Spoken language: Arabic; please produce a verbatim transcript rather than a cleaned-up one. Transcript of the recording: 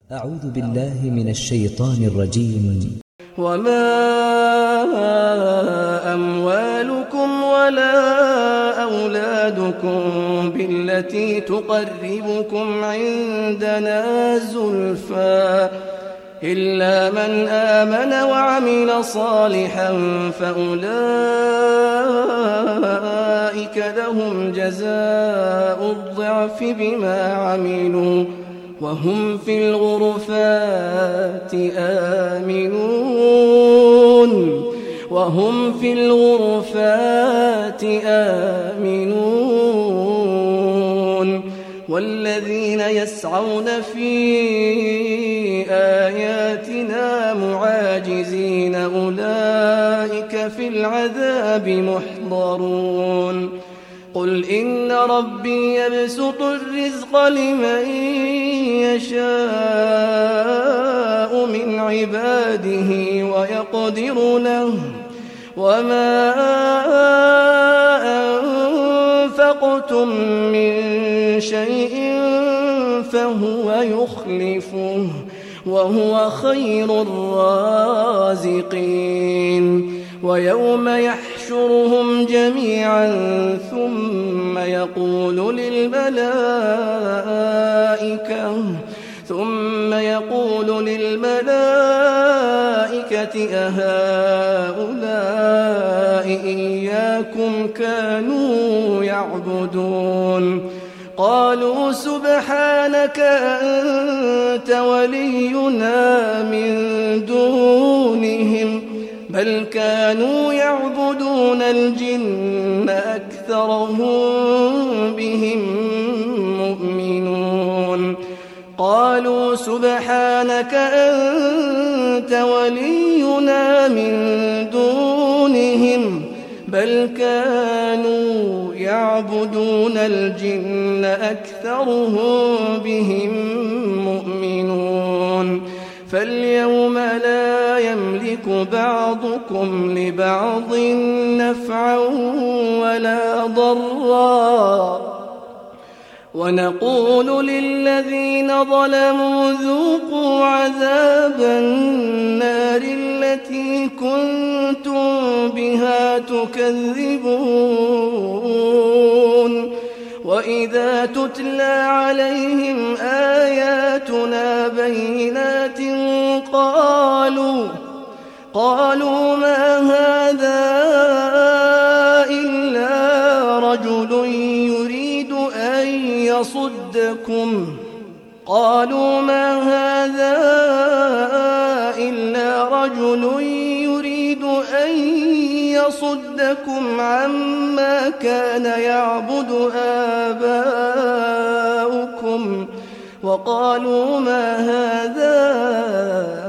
أعوذ بالله من الشيطان الرجيم. وما أموالكم ولا أولادكم بالتي تقربكم عندنا زلفى إلا من آمن وعمل صالحا فأولئك لهم جزاء الضعف بما عملوا وهم في الغرفات آمنون وهم في الغرفات آمنون والذين يسعون في آياتنا معاجزين أولئك في العذاب محضرون قل إن ربي يبسط الرزق لمن يشاء من عباده ويقدر له وما أنفقتم من شيء فهو يخلفه وهو خير الرازقين ويوم يحشرهم جميعا ثم يقول للملائكة ثم يقول للملائكة أهؤلاء إياكم كانوا يعبدون قالوا سبحانك أنت ولينا من دونهم بل كانوا يعبدون الجن أكثرهم بهم مؤمنون قالوا سبحانك أنت ولينا من دونهم بل كانوا يعبدون الجن أكثرهم بهم مؤمنون فاليوم لا يملك بعضكم لبعض نفعا ولا ضرا ونقول للذين ظلموا ذوقوا عذاب النار التي كنتم بها تكذبون وإذا تتلى عليهم آياتنا بينات قالوا قالوا ما هذا إلا رجل يريد أن يصدكم قالوا ما هذا إلا رجل يريد أن يصدكم عما كان يعبد آباؤكم وقالوا ما هذا